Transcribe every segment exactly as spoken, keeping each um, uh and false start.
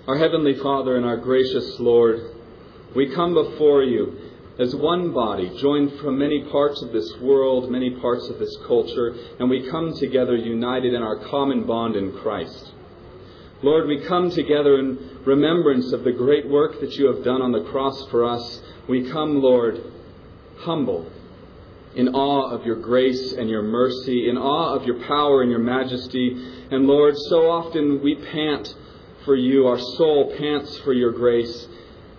Our Heavenly Father and our gracious Lord, we come before you as one body, joined from many parts of this world, many parts of this culture, and we come together united in our common bond in Christ. Lord, we come together in remembrance of the great work that you have done on the cross for us. We come, Lord, humble, in awe of your grace and your mercy, in awe of your power and your majesty. And Lord, so often we pant for you, our soul pants for your grace.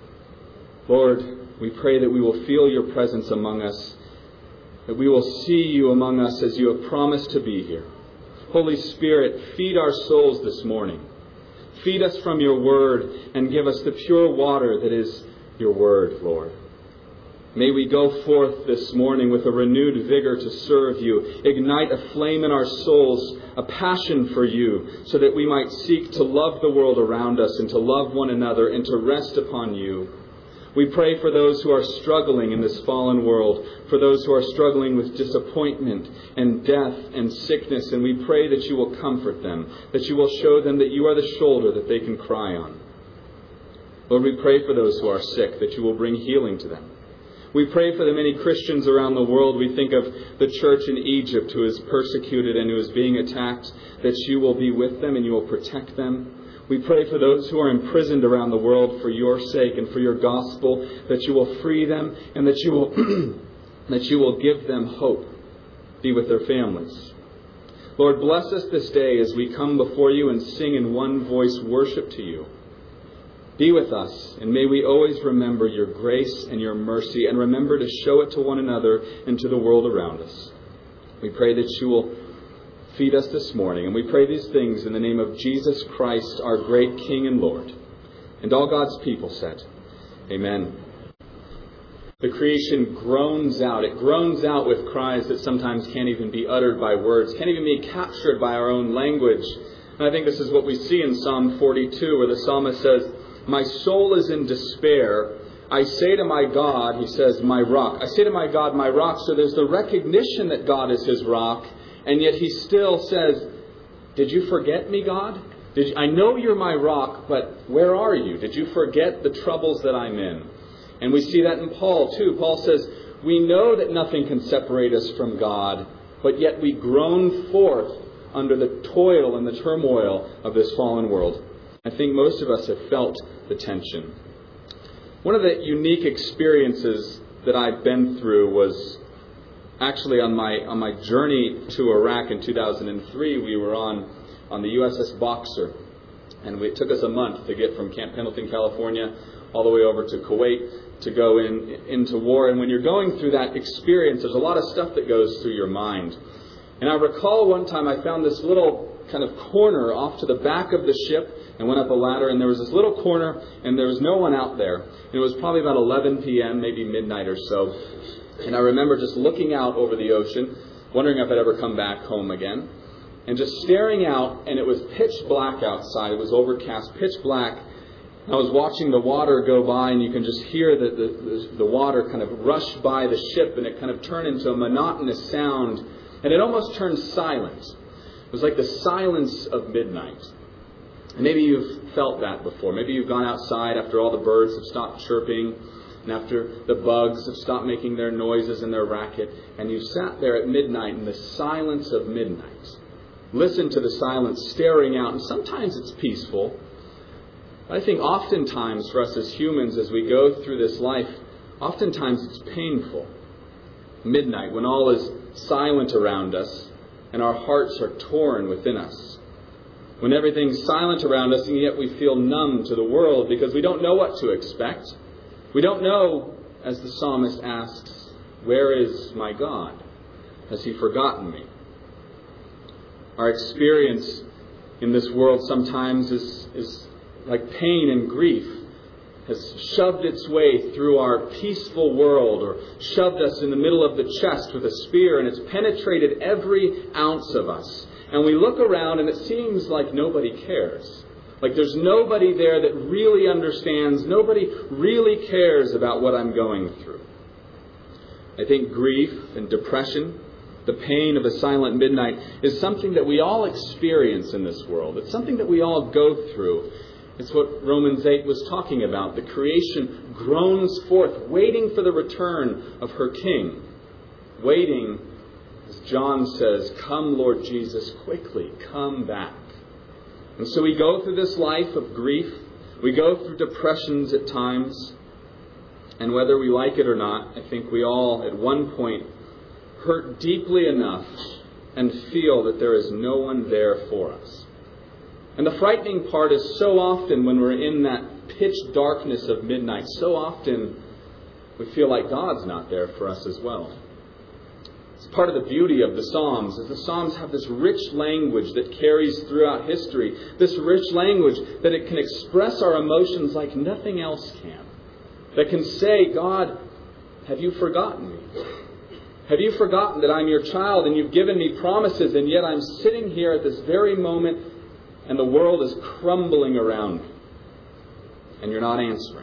Lord, we pray that we will feel your presence among us, that we will see you among us as you have promised to be here. Holy Spirit, feed our souls this morning. Feed us from your word and give us the pure water that is your word, Lord. May we go forth this morning with a renewed vigor to serve you. Ignite a flame in our souls, a passion for you, so that we might seek to love the world around us and to love one another and to rest upon you. We pray for those who are struggling in this fallen world, for those who are struggling with disappointment and death and sickness, and we pray that you will comfort them, that you will show them that you are the shoulder that they can cry on. Lord, we pray for those who are sick, that you will bring healing to them. We pray for the many Christians around the world. We think of the church in Egypt who is persecuted and who is being attacked, that you will be with them and you will protect them. We pray for those who are imprisoned around the world for your sake and for your gospel, that you will free them and that you will that you will give them hope. Be with their families. Lord, bless us this day as we come before you and sing in one voice worship to you. Be with us, and may we always remember your grace and your mercy, and remember to show it to one another and to the world around us. We pray that you will feed us this morning, and we pray these things in the name of Jesus Christ, our great King and Lord. And all God's people said, Amen. The creation groans out. It groans out with cries that sometimes can't even be uttered by words, can't even be captured by our own language. And I think this is what we see in Psalm forty-two, where the psalmist says, my soul is in despair. I say to my God, he says, my rock. I say to my God, my rock. So there's the recognition that God is his rock. And yet he still says, did you forget me, God? Did you, I know you're my rock, but where are you? Did you forget the troubles that I'm in? And we see that in Paul too. Paul says, we know that nothing can separate us from God, but yet we groan forth under the toil and the turmoil of this fallen world. I think most of us have felt the tension. One of the unique experiences that I've been through was actually on my on my journey to Iraq in two thousand three. We were on, on the U S S Boxer, and it took us a month to get from Camp Pendleton, California, all the way over to Kuwait to go in into war. And when you're going through that experience, there's a lot of stuff that goes through your mind. And I recall one time I found this little kind of corner off to the back of the ship and went up a ladder, and there was this little corner, and there was no one out there. And it was probably about eleven p.m., maybe midnight or so. And I remember just looking out over the ocean, wondering if I'd ever come back home again, and just staring out, and it was pitch black outside. It was overcast, pitch black. I was watching the water go by, and you can just hear the, the, the water kind of rush by the ship, and it kind of turned into a monotonous sound, and it almost turned silent. It was like the silence of midnight. And maybe you've felt that before. Maybe you've gone outside after all the birds have stopped chirping and after the bugs have stopped making their noises and their racket, and you sat there at midnight in the silence of midnight. Listen to the silence staring out, and sometimes it's peaceful. But I think oftentimes for us as humans, as we go through this life, oftentimes it's painful. Midnight, when all is silent around us and our hearts are torn within us. When everything's silent around us and yet we feel numb to the world because we don't know what to expect. We don't know, as the psalmist asks, where is my God? Has he forgotten me? Our experience in this world sometimes is, is like pain and grief has shoved its way through our peaceful world, or shoved us in the middle of the chest with a spear, and it's penetrated every ounce of us. And we look around and it seems like nobody cares. Like there's nobody there that really understands. Nobody really cares about what I'm going through. I think grief and depression, the pain of a silent midnight, is something that we all experience in this world. It's something that we all go through. It's what Romans eight was talking about. The creation groans forth, waiting for the return of her King. Waiting, as John says, "Come, Lord Jesus, quickly, come back." And so we go through this life of grief. We go through depressions at times. And whether we like it or not, I think we all at one point hurt deeply enough and feel that there is no one there for us. And the frightening part is so often when we're in that pitch darkness of midnight, so often we feel like God's not there for us as well. It's part of the beauty of the Psalms, is the Psalms have this rich language that carries throughout history, this rich language that it can express our emotions like nothing else can. That can say, "God, have you forgotten me? Have you forgotten that I'm your child and you've given me promises, and yet I'm sitting here at this very moment and the world is crumbling around me and you're not answering?"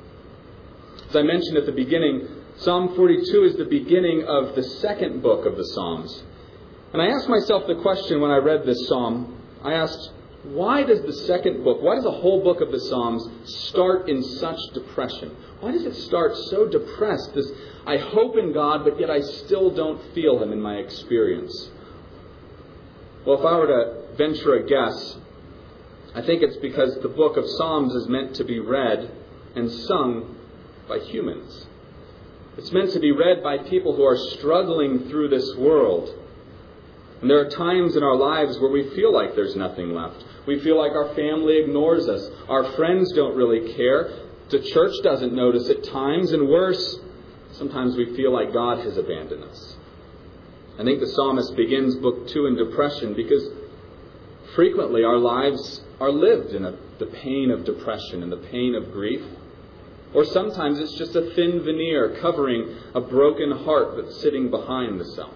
As I mentioned at the beginning, Psalm forty-two is the beginning of the second book of the Psalms. And I asked myself the question when I read this psalm. I asked, why does the second book, why does the whole book of the Psalms start in such depression? Why does it start so depressed? This, I hope in God, but yet I still don't feel Him in my experience. Well, if I were to venture a guess, I think it's because the book of Psalms is meant to be read and sung by humans. It's meant to be read by people who are struggling through this world. And there are times in our lives where we feel like there's nothing left. We feel like our family ignores us. Our friends don't really care. The church doesn't notice at times. And worse, sometimes we feel like God has abandoned us. I think the psalmist begins book two in depression because frequently our lives are lived in a, the pain of depression and the pain of grief. Or sometimes it's just a thin veneer covering a broken heart that's sitting behind the self.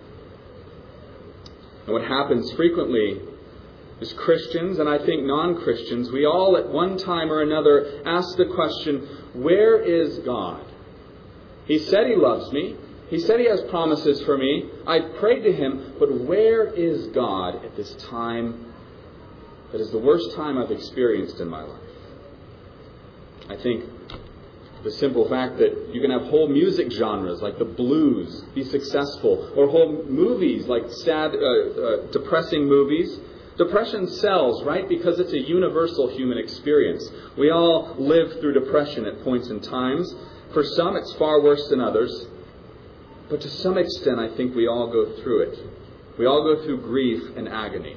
And what happens frequently is Christians, and I think non-Christians, we all at one time or another ask the question, where is God? He said He loves me. He said He has promises for me. I've prayed to Him, but where is God at this time that is the worst time I've experienced in my life? I think the simple fact that you can have whole music genres like the blues be successful, or whole movies like sad, uh, uh, depressing movies. Depression sells, right? Because it's a universal human experience. We all live through depression at points in times. For some, it's far worse than others. But to some extent, I think we all go through it. We all go through grief and agony.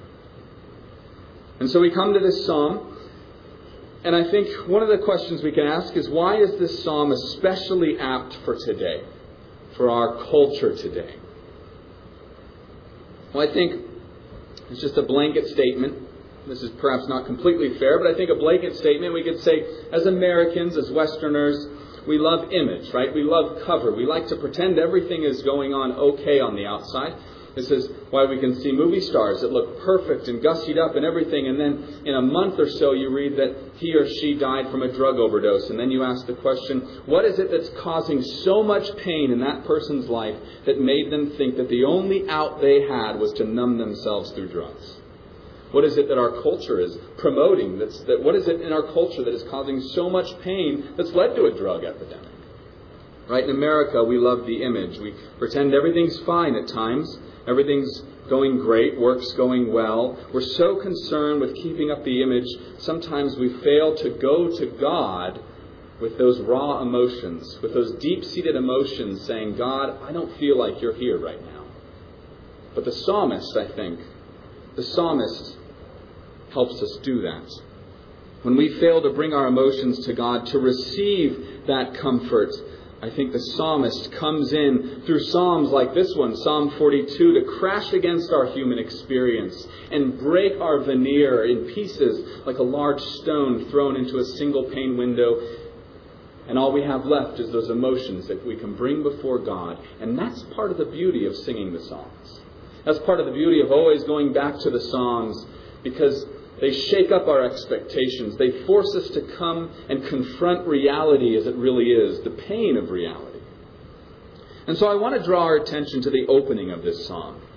And so we come to this psalm. And I think one of the questions we can ask is, why is this psalm especially apt for today, for our culture today? Well, I think it's just a blanket statement. This is perhaps not completely fair, but I think a blanket statement we could say, as Americans, as Westerners, we love image, right? We love cover. We like to pretend everything is going on okay on the outside. This is why we can see movie stars that look perfect and gussied up and everything, and then in a month or so you read that he or she died from a drug overdose, and then you ask the question, what is it that's causing so much pain in that person's life that made them think that the only out they had was to numb themselves through drugs? What is it that our culture is promoting? That's, that, what is it in our culture that is causing so much pain that's led to a drug epidemic? Right, in America, we love the image. We pretend everything's fine at times. Everything's going great, work's going well. We're so concerned with keeping up the image, sometimes we fail to go to God with those raw emotions, with those deep-seated emotions saying, God, I don't feel like you're here right now. But the psalmist, I think, the psalmist helps us do that. When we fail to bring our emotions to God, to receive that comfort, I think the psalmist comes in through psalms like this one, Psalm forty-two, to crash against our human experience and break our veneer in pieces like a large stone thrown into a single pane window. And all we have left is those emotions that we can bring before God. And that's part of the beauty of singing the Psalms. That's part of the beauty of always going back to the Psalms, because they shake up our expectations. They force us to come and confront reality as it really is, the pain of reality. And so I want to draw our attention to the opening of this psalm.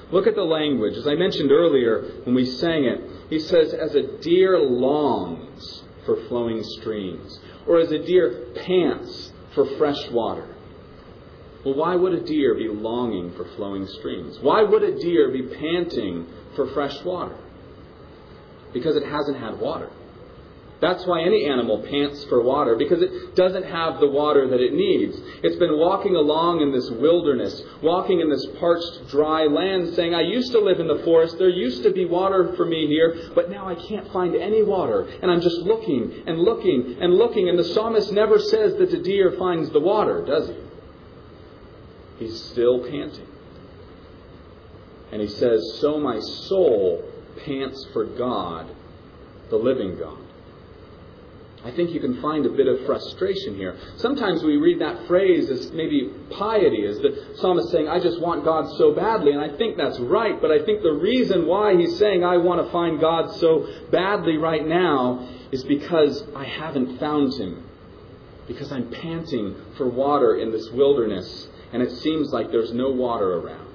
Look at the language. As I mentioned earlier when we sang it, he says, as a deer longs for flowing streams, or as a deer pants for fresh water. Well, why would a deer be longing for flowing streams? Why would a deer be panting for fresh water? Because it hasn't had water. That's why any animal pants for water, because it doesn't have the water that it needs. It's been walking along in this wilderness, walking in this parched, dry land, saying, I used to live in the forest, there used to be water for me here, but now I can't find any water. And I'm just looking and looking and looking. And the psalmist never says that the deer finds the water, does he? He's still panting. And he says, so my soul pants for God, the living God. I think you can find a bit of frustration here. Sometimes we read that phrase as maybe piety, as the psalmist saying, I just want God so badly. And I think that's right, but I think the reason why he's saying I want to find God so badly right now is because I haven't found Him. Because I'm panting for water in this wilderness, and it seems like there's no water around.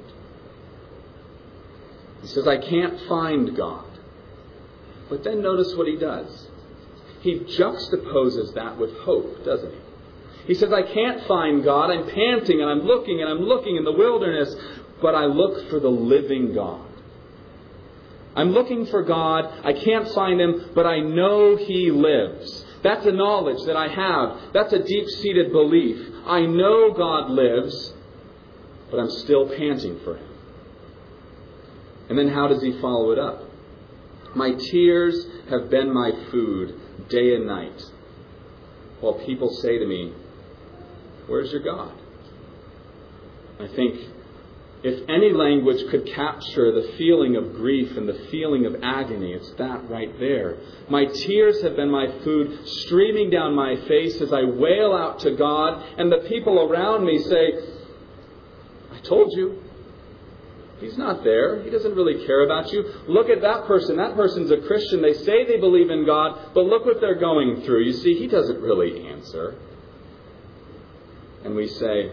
He says, I can't find God. But then notice what he does. He juxtaposes that with hope, doesn't he? He says, I can't find God. I'm panting and I'm looking and I'm looking in the wilderness, but I look for the living God. I'm looking for God. I can't find Him, but I know He lives. That's a knowledge that I have. That's a deep-seated belief. I know God lives, but I'm still panting for Him. And then how does he follow it up? My tears have been my food day and night, while people say to me, where's your God? I think if any language could capture the feeling of grief and the feeling of agony, it's that right there. My tears have been my food, streaming down my face as I wail out to God, and the people around me say, I told you. He's not there. He doesn't really care about you. Look at that person. That person's a Christian. They say they believe in God, but look what they're going through. You see, He doesn't really answer. And we say,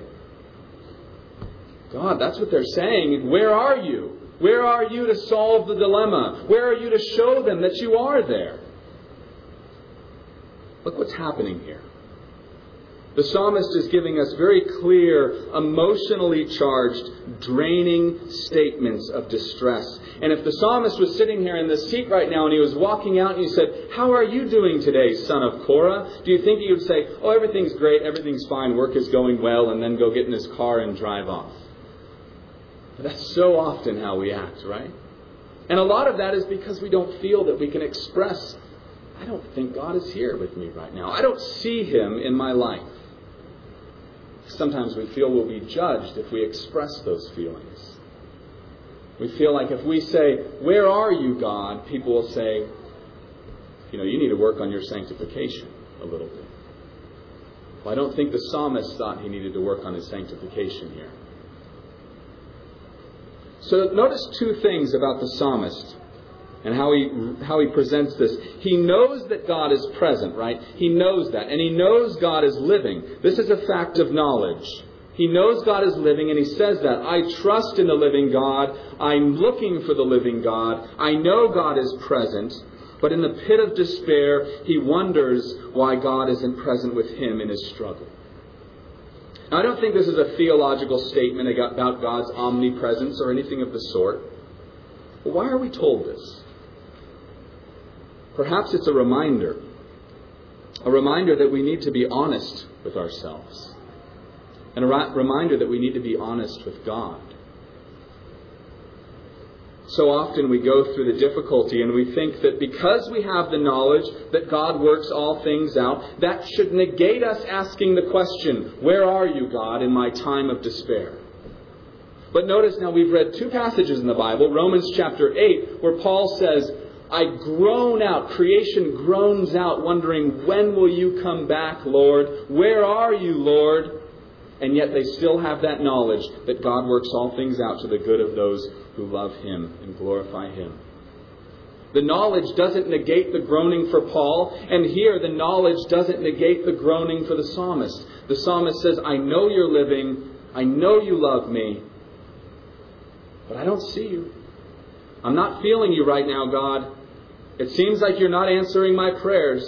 God, that's what they're saying. Where are you? Where are you to solve the dilemma? Where are you to show them that you are there? Look what's happening here. The psalmist is giving us very clear, emotionally charged, draining statements of distress. And if the psalmist was sitting here in this seat right now and he was walking out and you said, how are you doing today, son of Korah? Do you think he would say, oh, everything's great, everything's fine, work is going well, and then go get in his car and drive off? But that's so often how we act, right? And a lot of that is because we don't feel that we can express, I don't think God is here with me right now. I don't see Him in my life. Sometimes we feel we'll be judged if we express those feelings. We feel like if we say, where are you, God? People will say, you know, you need to work on your sanctification a little bit. Well, I don't think the psalmist thought he needed to work on his sanctification here. So notice two things about the psalmist and how he how he presents this. He knows that God is present, right? He knows that. And he knows God is living. This is a fact of knowledge. He knows God is living, and he says that. I trust in the living God. I'm looking for the living God. I know God is present. But in the pit of despair, he wonders why God isn't present with him in his struggle. Now, I don't think this is a theological statement about God's omnipresence or anything of the sort. But why are we told this? Perhaps it's a reminder. A reminder that we need to be honest with ourselves. And a reminder that we need to be honest with God. So often we go through the difficulty and we think that because we have the knowledge that God works all things out, that should negate us asking the question, where are you, God, in my time of despair? But notice now we've read two passages in the Bible, Romans chapter eight, where Paul says, I groan out, creation groans out, wondering, when will you come back, Lord? Where are you, Lord? And yet they still have that knowledge that God works all things out to the good of those who love Him and glorify Him. The knowledge doesn't negate the groaning for Paul, and here the knowledge doesn't negate the groaning for the psalmist. The psalmist says, I know you're living, I know you love me, but I don't see you. I'm not feeling you right now, God. It seems like you're not answering my prayers.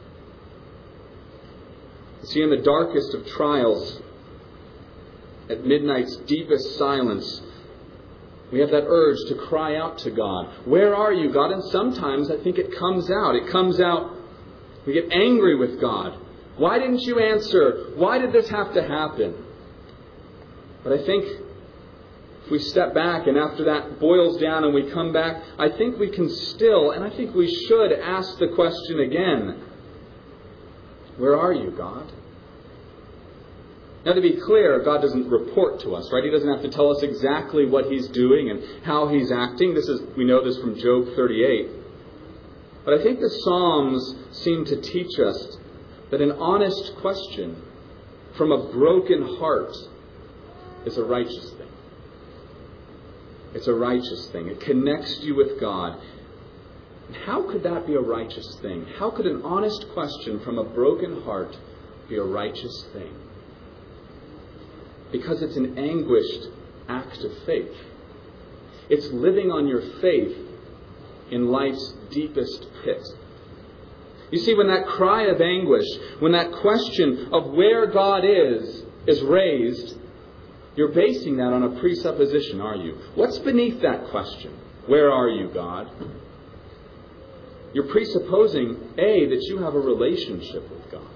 You see, in the darkest of trials, at midnight's deepest silence, we have that urge to cry out to God. Where are you, God? And sometimes I think it comes out. It comes out, we get angry with God. Why didn't you answer? Why did this have to happen? But I think if we step back and after that boils down and we come back, I think we can still, and I think we should ask the question again. Where are you, God? Now, to be clear, God doesn't report to us, right? He doesn't have to tell us exactly what He's doing and how He's acting. This is, we know this from Job thirty-eight. But I think the Psalms seem to teach us that an honest question from a broken heart is a righteous thing. It's a righteous thing. It connects you with God. How could that be a righteous thing? How could an honest question from a broken heart be a righteous thing? Because it's an anguished act of faith. It's living on your faith in life's deepest pit. You see, when that cry of anguish, when that question of where God is, is raised, you're basing that on a presupposition, are you? What's beneath that question? Where are you, God? You're presupposing, A, that you have a relationship with God.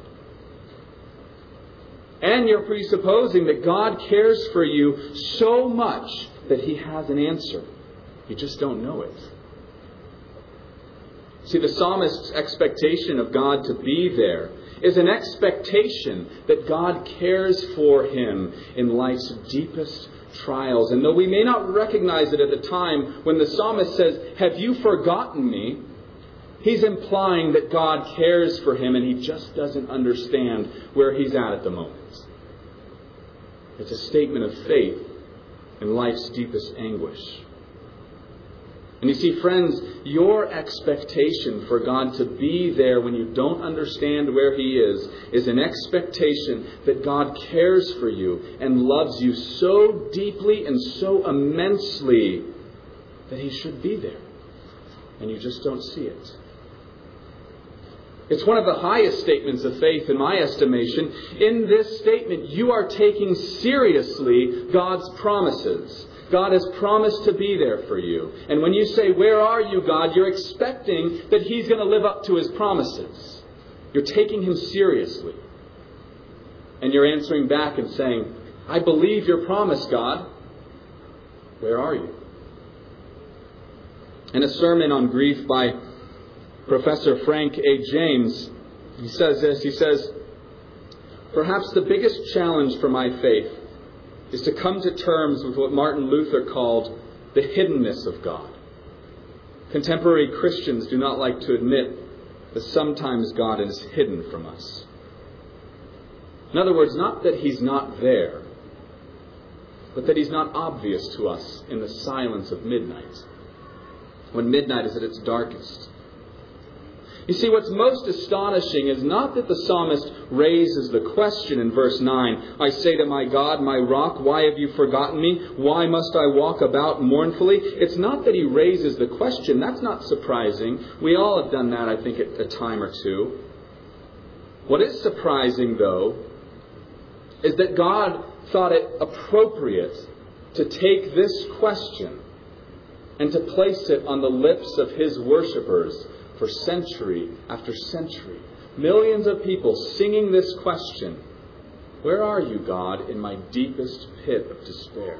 And you're presupposing that God cares for you so much that He has an answer. You just don't know it. See, the psalmist's expectation of God to be there is an expectation that God cares for him in life's deepest trials. And though we may not recognize it at the time, when the psalmist says, "Have you forgotten me?" he's implying that God cares for him and he just doesn't understand where he's at at the moment. It's a statement of faith in life's deepest anguish. And you see, friends, your expectation for God to be there when you don't understand where He is, is an expectation that God cares for you and loves you so deeply and so immensely that He should be there. And you just don't see it. It's one of the highest statements of faith in my estimation. In this statement, you are taking seriously God's promises. God has promised to be there for you. And when you say, "Where are you, God?" you're expecting that He's going to live up to His promises. You're taking Him seriously. And you're answering back and saying, "I believe your promise, God. Where are you?" In a sermon on grief by Professor Frank A. James, he says this. He says, "Perhaps the biggest challenge for my faith is to come to terms with what Martin Luther called the hiddenness of God. Contemporary Christians do not like to admit that sometimes God is hidden from us." In other words, not that He's not there, but that He's not obvious to us in the silence of midnight, when midnight is at its darkest. You see, what's most astonishing is not that the psalmist raises the question in verse nine, "I say to my God, my rock, why have you forgotten me? Why must I walk about mournfully?" It's not that he raises the question. That's not surprising. We all have done that, I think, at a time or two. What is surprising, though, is that God thought it appropriate to take this question and to place it on the lips of His worshipers for century after century. Millions of people singing this question, "Where are you, God, in my deepest pit of despair?"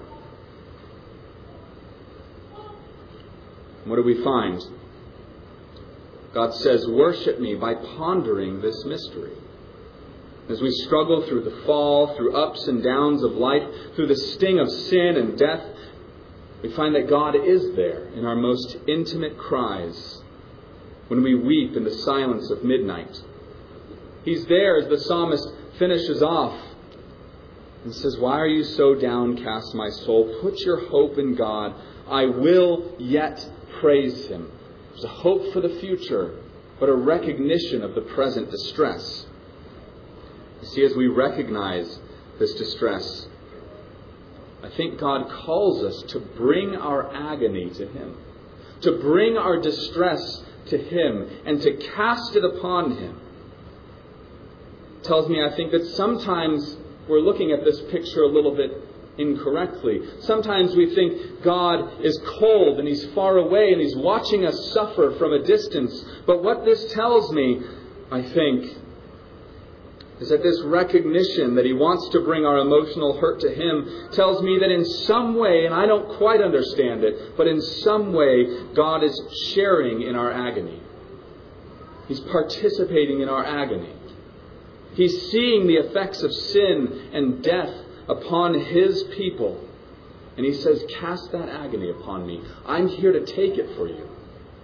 And what do we find? God says, "Worship me by pondering this mystery." As we struggle through the fall, through ups and downs of life, through the sting of sin and death, we find that God is there in our most intimate cries, when we weep in the silence of midnight. He's there as the psalmist finishes off and says, "Why are you so downcast, my soul? Put your hope in God. I will yet praise Him." There's a hope for the future, but a recognition of the present distress. You see, as we recognize this distress, I think God calls us to bring our agony to Him, to bring our distress to Him, and to cast it upon Him. It tells me, I think, that sometimes we're looking at this picture a little bit incorrectly. Sometimes we think God is cold and He's far away and He's watching us suffer from a distance. But what this tells me, I think, is that this recognition that He wants to bring our emotional hurt to Him tells me that in some way, and I don't quite understand it, but in some way God is sharing in our agony. He's participating in our agony. He's seeing the effects of sin and death upon His people. And He says, cast that agony upon me. I'm here to take it for you.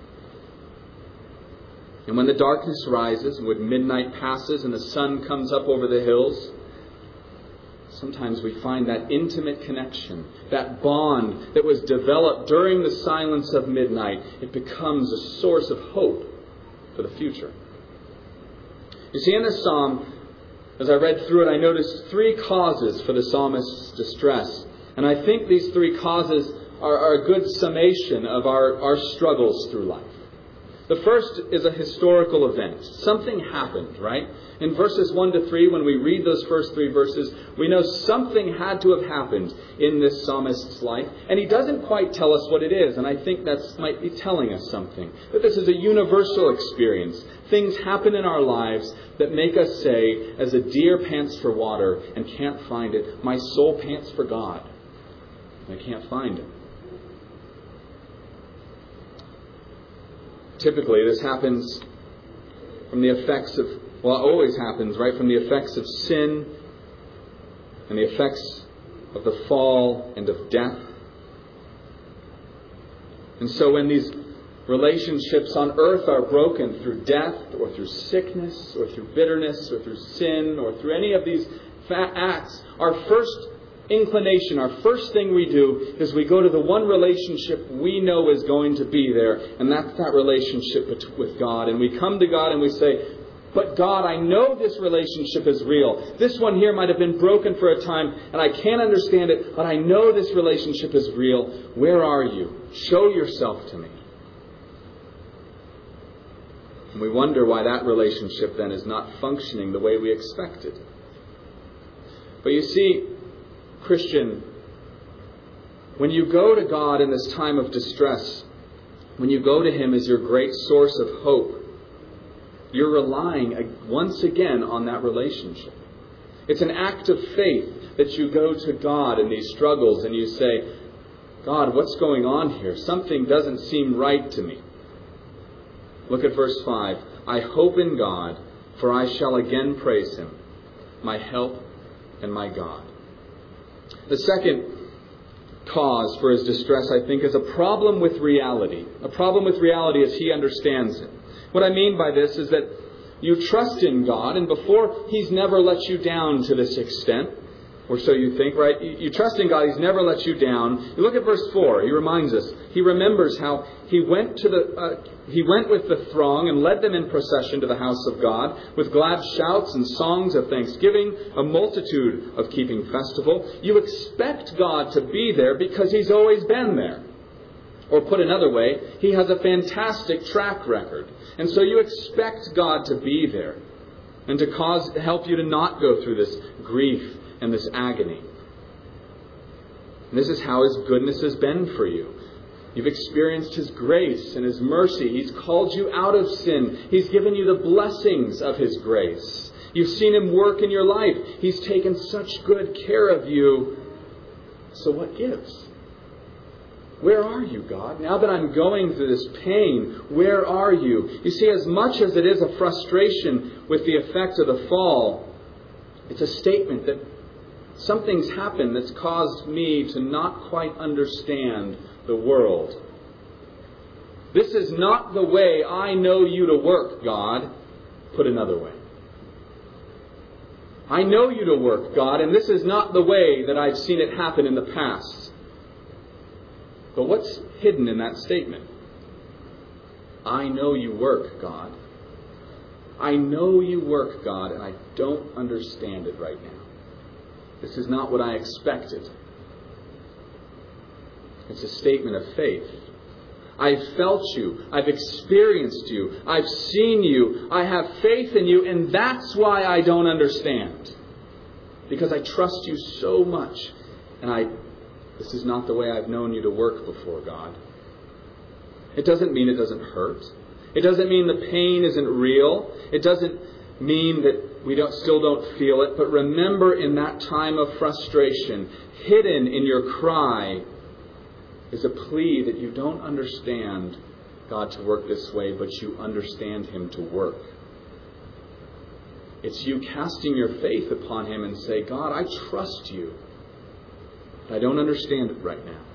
And when the darkness rises and when midnight passes and the sun comes up over the hills, sometimes we find that intimate connection, that bond that was developed during the silence of midnight, it becomes a source of hope for the future. You see, in this psalm, as I read through it, I noticed three causes for the psalmist's distress. And I think these three causes are, are a good summation of our, our struggles through life. The first is a historical event. Something happened, right? In verses one to three, when we read those first three verses, we know something had to have happened in this psalmist's life. And he doesn't quite tell us what it is. And I think that might be telling us something. That this is a universal experience. Things happen in our lives that make us say, as a deer pants for water and can't find it, my soul pants for God. And I can't find Him. Typically, this happens from the effects of, well, it always happens, right, from the effects of sin and the effects of the fall and of death. And so when these relationships on earth are broken through death or through sickness or through bitterness or through sin or through any of these acts, our first inclination, our first thing we do is we go to the one relationship we know is going to be there, and that's that relationship with God. And we come to God and we say, but God, I know this relationship is real. This one here might have been broken for a time, and I can't understand it, but I know this relationship is real. Where are you? Show yourself to me. And we wonder why that relationship then is not functioning the way we expected. But you see, Christian, when you go to God in this time of distress, when you go to Him as your great source of hope, you're relying once again on that relationship. It's an act of faith that you go to God in these struggles and you say, God, what's going on here? Something doesn't seem right to me. Look at verse five. I hope in God, for I shall again praise Him, my help and my God. The second cause for his distress, I think, is a problem with reality. A problem with reality as he understands it. What I mean by this is that you trust in God, and before He's never let you down to this extent, or so you think, right? You trust in God, He's never let you down. You look at verse four, he reminds us, he remembers how he went to the uh, he went with the throng and led them in procession to the house of God with glad shouts and songs of thanksgiving, a multitude of keeping festival. You expect God to be there because He's always been there. Or put another way, He has a fantastic track record. And so you expect God to be there and to cause help you to not go through this grief and this agony. And this is how His goodness has been for you. You've experienced His grace and His mercy. He's called you out of sin. He's given you the blessings of His grace. You've seen Him work in your life. He's taken such good care of you. So what gives? Where are you, God? Now that I'm going through this pain, where are you? You see, as much as it is a frustration with the effect of the fall, it's a statement that something's happened that's caused me to not quite understand the world. This is not the way I know you to work, God. Put another way. I know you to work, God, and this is not the way that I've seen it happen in the past. But what's hidden in that statement? I know you work, God. I know you work, God, and I don't understand it right now. This is not what I expected. It's a statement of faith. I've felt you. I've experienced you. I've seen you. I have faith in you, and that's why I don't understand. Because I trust you so much. And I, this is not the way I've known you to work before, God. It doesn't mean it doesn't hurt. It doesn't mean the pain isn't real. It doesn't mean that we don't still don't feel it. But remember, in that time of frustration, hidden in your cry is a plea that you don't understand God to work this way, but you understand Him to work. It's you casting your faith upon Him and say, God, I trust you, but I don't understand it right now.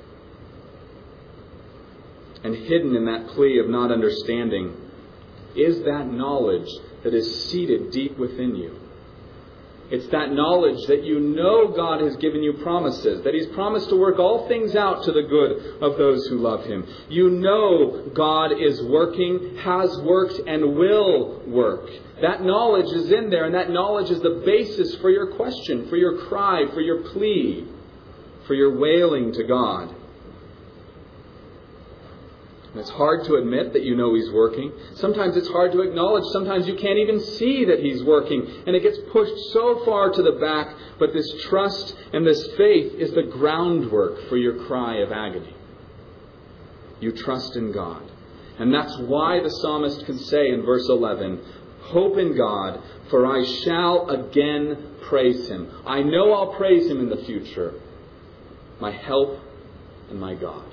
And hidden in that plea of not understanding is that knowledge that is seated deep within you. It's that knowledge that you know God has given you promises, that He's promised to work all things out to the good of those who love Him. You know God is working, has worked, and will work. That knowledge is in there, and that knowledge is the basis for your question, for your cry, for your plea, for your wailing to God. And it's hard to admit that you know He's working. Sometimes it's hard to acknowledge. Sometimes you can't even see that He's working. And it gets pushed so far to the back. But this trust and this faith is the groundwork for your cry of agony. You trust in God. And that's why the psalmist can say in verse eleven, hope in God, for I shall again praise Him. I know I'll praise Him in the future. My help and my God.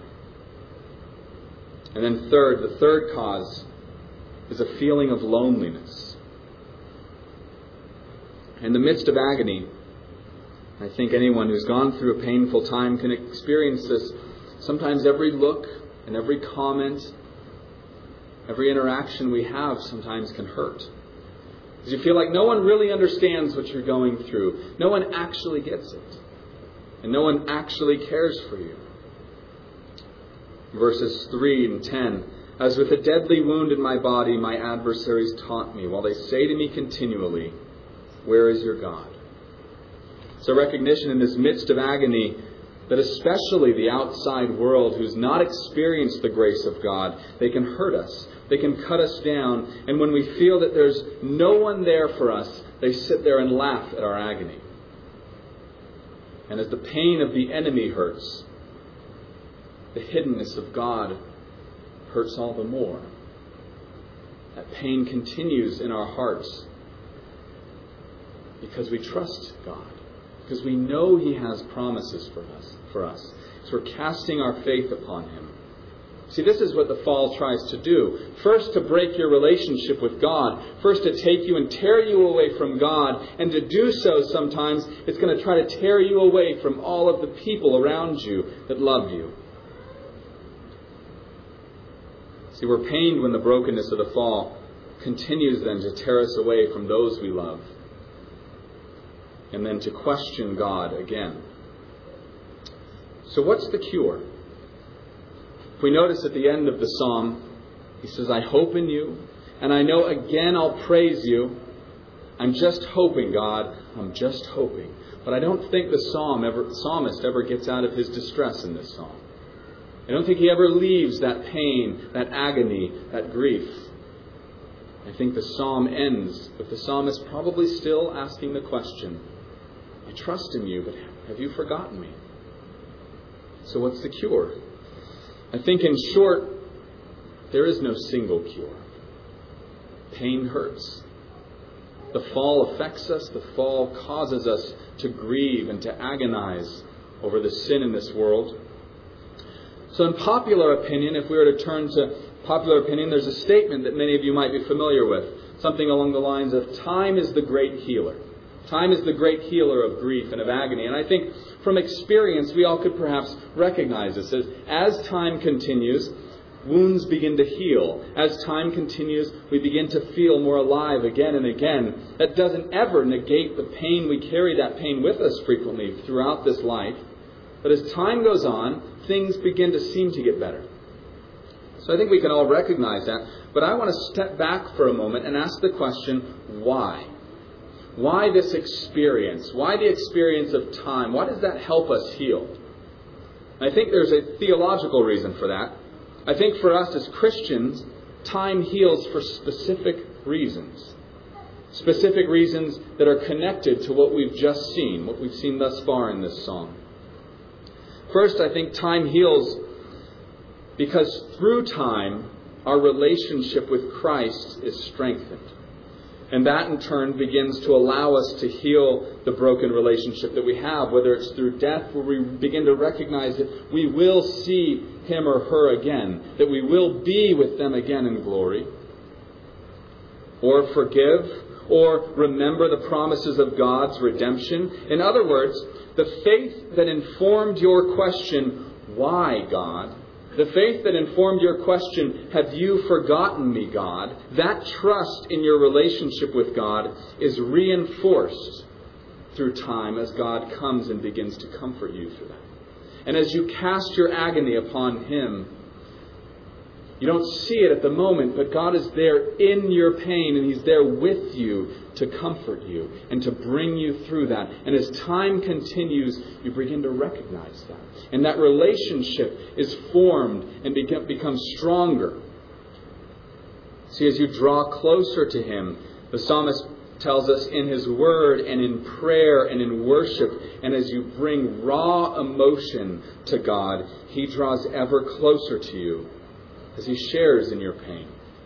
And then third, the third cause is a feeling of loneliness. In the midst of agony, I think anyone who's gone through a painful time can experience this. Sometimes every look and every comment, every interaction we have sometimes can hurt. Because you feel like no one really understands what you're going through. No one actually gets it. And no one actually cares for you. Verses three and ten. As with a deadly wound in my body, my adversaries taunt me, while they say to me continually, where is your God? So recognition in this midst of agony that especially the outside world who's not experienced the grace of God, they can hurt us. They can cut us down. And when we feel that there's no one there for us, they sit there and laugh at our agony. And as the pain of the enemy hurts, the hiddenness of God hurts all the more. That pain continues in our hearts because we trust God. Because we know He has promises for us. For us. So we're casting our faith upon Him. See, this is what the fall tries to do. First, to break your relationship with God. First, to take you and tear you away from God. And to do so sometimes, it's going to try to tear you away from all of the people around you that love you. See, we're pained when the brokenness of the fall continues then to tear us away from those we love. And then to question God again. So what's the cure? If we notice at the end of the psalm, he says, I hope in you, and I know again I'll praise you. I'm just hoping, God. I'm just hoping. But I don't think the psalm ever, the psalmist ever gets out of his distress in this psalm. I don't think he ever leaves that pain, that agony, that grief. I think the psalm ends with the psalmist probably still asking the question, I trust in you, but have you forgotten me? So what's the cure? I think in short, there is no single cure. Pain hurts. The fall affects us. The fall causes us to grieve and to agonize over the sin in this world. So in popular opinion, if we were to turn to popular opinion, there's a statement that many of you might be familiar with. Something along the lines of, time is the great healer. Time is the great healer of grief and of agony. And I think from experience, we all could perhaps recognize this. As, as time continues, wounds begin to heal. As time continues, we begin to feel more alive again and again. That doesn't ever negate the pain. We carry that pain with us frequently throughout this life. But as time goes on, things begin to seem to get better. So I think we can all recognize that. But I want to step back for a moment and ask the question, why? Why this experience? Why the experience of time? Why does that help us heal? I think there's a theological reason for that. I think for us as Christians, time heals for specific reasons. Specific reasons that are connected to what we've just seen, what we've seen thus far in this song. First, I think time heals because through time, our relationship with Christ is strengthened. And that in turn begins to allow us to heal the broken relationship that we have, whether it's through death, where we begin to recognize that we will see him or her again, that we will be with them again in glory, or forgive, or remember the promises of God's redemption. In other words, the faith that informed your question, why God? The faith that informed your question, have you forgotten me, God? That trust in your relationship with God is reinforced through time as God comes and begins to comfort you through that. And as you cast your agony upon him, you don't see it at the moment, but God is there in your pain, and he's there with you to comfort you and to bring you through that. And as time continues, you begin to recognize that. And that relationship is formed and become, becomes stronger. See, as you draw closer to him, the psalmist tells us in his word and in prayer and in worship, and as you bring raw emotion to God, he draws ever closer to you as he shares in your pain.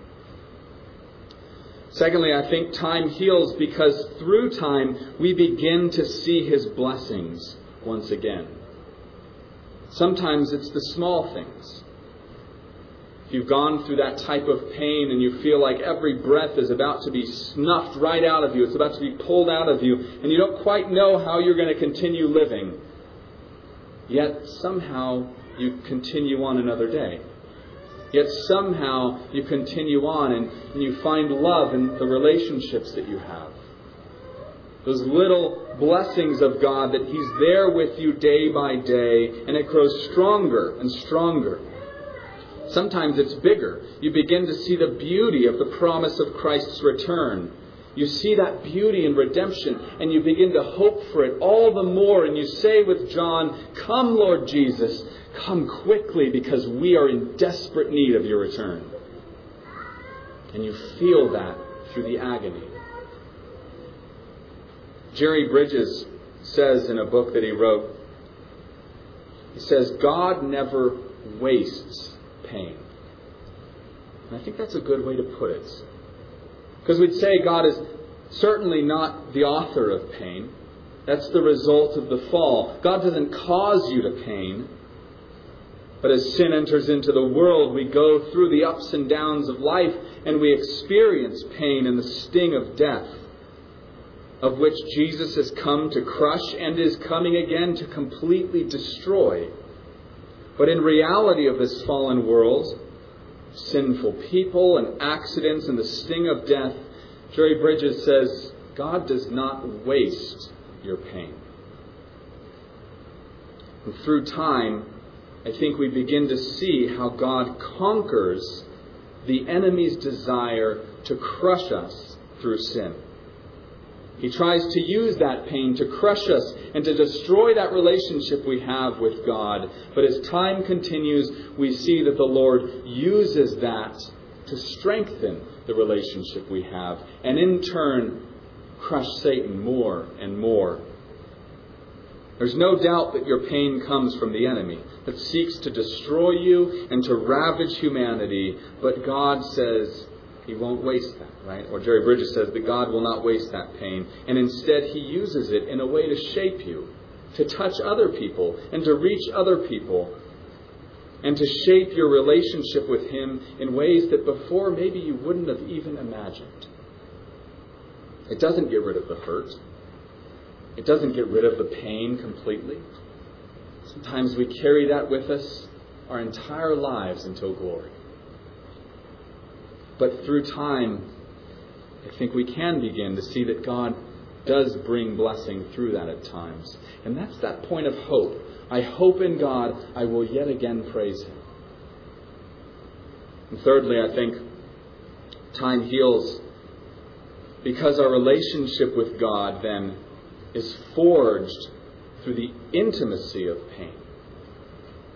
Secondly, I think time heals because through time we begin to see his blessings once again. Sometimes it's the small things. If you've gone through that type of pain and you feel like every breath is about to be snuffed right out of you, it's about to be pulled out of you, and you don't quite know how you're going to continue living, yet somehow you continue on another day. Yet somehow you continue on and, and you find love in the relationships that you have. Those little blessings of God that he's there with you day by day, and it grows stronger and stronger. Sometimes it's bigger. You begin to see the beauty of the promise of Christ's return. You see that beauty in redemption, and you begin to hope for it all the more. And you say with John, "Come, Lord Jesus, come quickly, because we are in desperate need of your return." And you feel that through the agony. Jerry Bridges says in a book that he wrote, he says, God never wastes pain. And I think that's a good way to put it. Because we'd say God is certainly not the author of pain. That's the result of the fall. God doesn't cause you to pain. But as sin enters into the world, we go through the ups and downs of life, and we experience pain and the sting of death, of which Jesus has come to crush and is coming again to completely destroy. But in reality of this fallen world, sinful people and accidents and the sting of death, Jerry Bridges says, God does not waste your pain. And through time, I think we begin to see how God conquers the enemy's desire to crush us through sin. He tries to use that pain to crush us and to destroy that relationship we have with God. But as time continues, we see that the Lord uses that to strengthen the relationship we have, and in turn, crush Satan more and more. There's no doubt that your pain comes from the enemy that seeks to destroy you and to ravage humanity, but God says he won't waste that, right? Or Jerry Bridges says that God will not waste that pain, and instead he uses it in a way to shape you, to touch other people and to reach other people, and to shape your relationship with him in ways that before maybe you wouldn't have even imagined. It doesn't get rid of the hurt. It doesn't get rid of the pain completely. Sometimes we carry that with us our entire lives until glory. But through time, I think we can begin to see that God does bring blessing through that at times. And that's that point of hope. I hope in God I will yet again praise him. And thirdly, I think time heals because our relationship with God then is forged through the intimacy of pain.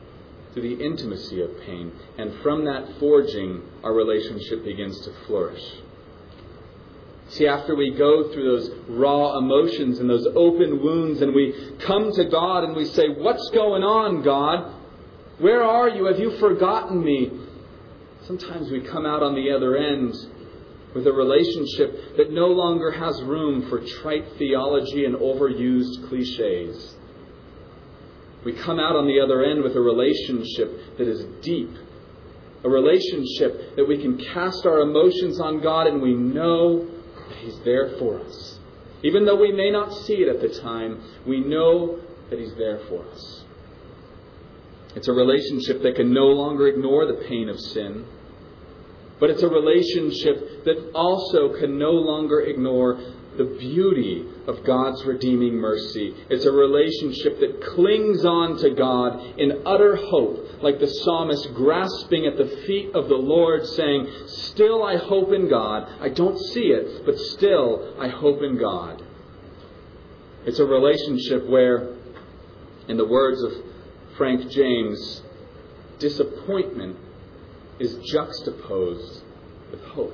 through the intimacy of pain. And from that forging, our relationship begins to flourish. See, after we go through those raw emotions and those open wounds and we come to God and we say, "What's going on, God? Where are you? Have you forgotten me?" Sometimes we come out on the other end with a relationship that no longer has room for trite theology and overused cliches. We come out on the other end with a relationship that is deep. A relationship that we can cast our emotions on God and we know that He's there for us. Even though we may not see it at the time, we know that He's there for us. It's a relationship that can no longer ignore the pain of sin. But it's a relationship that also can no longer ignore the beauty of God's redeeming mercy. It's a relationship that clings on to God in utter hope, like the psalmist grasping at the feet of the Lord, saying, "Still I hope in God. I don't see it, but still I hope in God." It's a relationship where, in the words of Frank James, disappointment is juxtaposed with hope.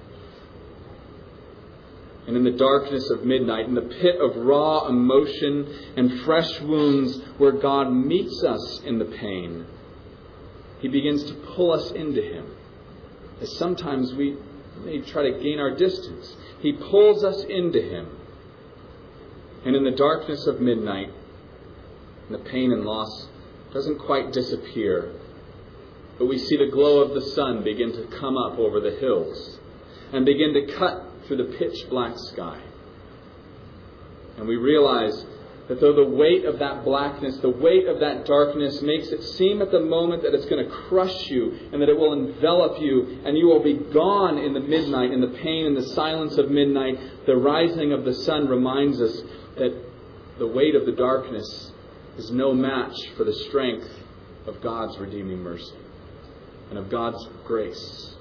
And in the darkness of midnight, in the pit of raw emotion and fresh wounds where God meets us in the pain, He begins to pull us into Him. As sometimes we may try to gain our distance, He pulls us into Him. And in the darkness of midnight, the pain and loss doesn't quite disappear, but we see the glow of the sun begin to come up over the hills and begin to cut through the pitch black sky. And we realize that though the weight of that blackness, the weight of that darkness makes it seem at the moment that it's going to crush you and that it will envelop you and you will be gone in the midnight, in the pain and the silence of midnight, the rising of the sun reminds us that the weight of the darkness is no match for the strength of God's redeeming mercy and of God's grace.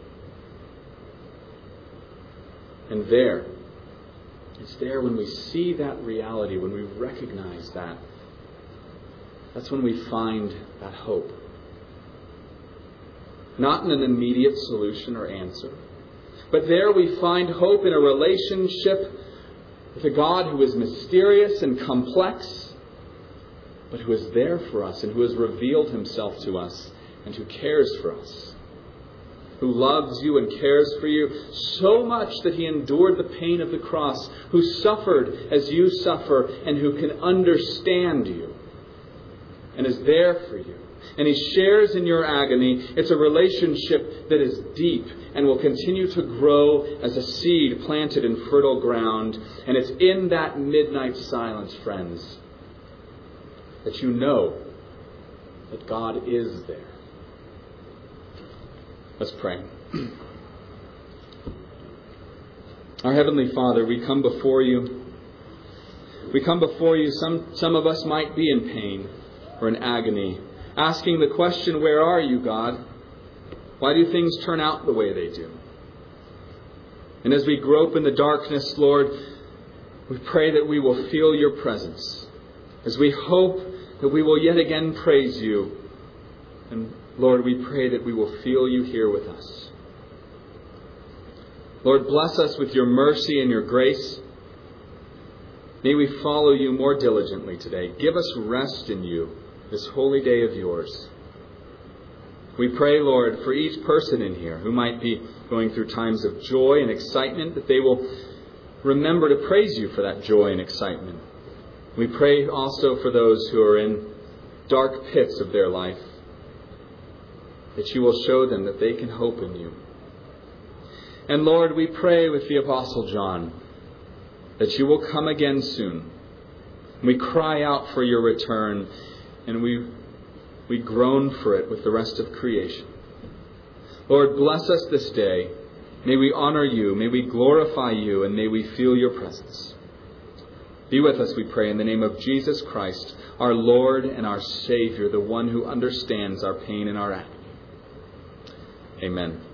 And there, it's there when we see that reality, when we recognize that, that's when we find that hope. Not in an immediate solution or answer, but there we find hope in a relationship with a God who is mysterious and complex, but who is there for us and who has revealed Himself to us and who cares for us, who loves you and cares for you so much that He endured the pain of the cross, who suffered as you suffer, and who can understand you and is there for you. And He shares in your agony. It's a relationship that is deep and will continue to grow as a seed planted in fertile ground. And it's in that midnight silence, friends, that you know that God is there. Let's pray. Our Heavenly Father, we come before You. We come before You. Some, some of us might be in pain or in agony, asking the question, where are You, God? Why do things turn out the way they do? And as we grope in the darkness, Lord, we pray that we will feel Your presence. As we hope that we will yet again praise You. And Lord, we pray that we will feel You here with us. Lord, bless us with Your mercy and Your grace. May we follow You more diligently today. Give us rest in You this holy day of Yours. We pray, Lord, for each person in here who might be going through times of joy and excitement, that they will remember to praise You for that joy and excitement. We pray also for those who are in dark pits of their life, that You will show them that they can hope in You. And Lord, we pray with the Apostle John that You will come again soon. We cry out for Your return, and we, we groan for it with the rest of creation. Lord, bless us this day. May we honor You, may we glorify You, and may we feel Your presence. Be with us, we pray, in the name of Jesus Christ, our Lord and our Savior, the one who understands our pain and our agony. Amen.